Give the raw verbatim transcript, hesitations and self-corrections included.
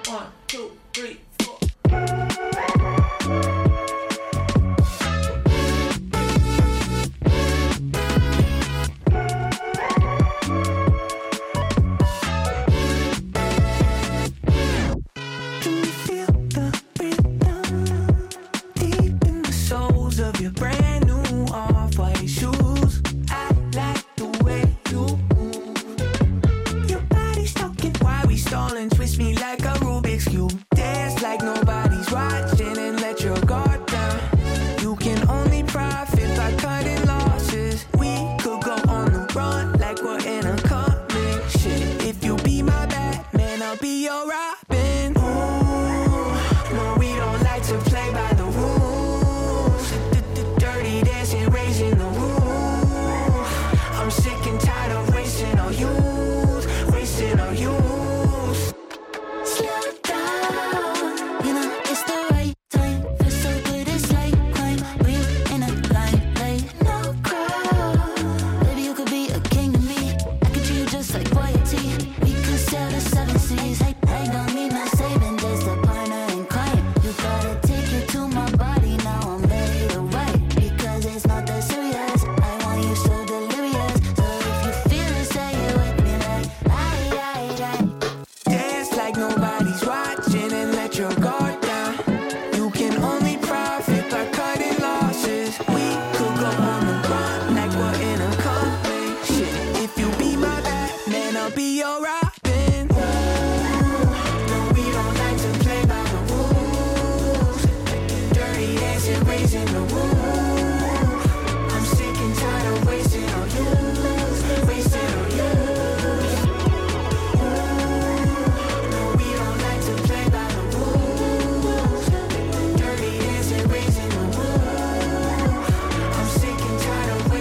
One, two, three, four. Can you feel the rhythm deep in the soles of your brand new off-white shoes? I like the way you move. Your body's talking, why we stalling? Twist me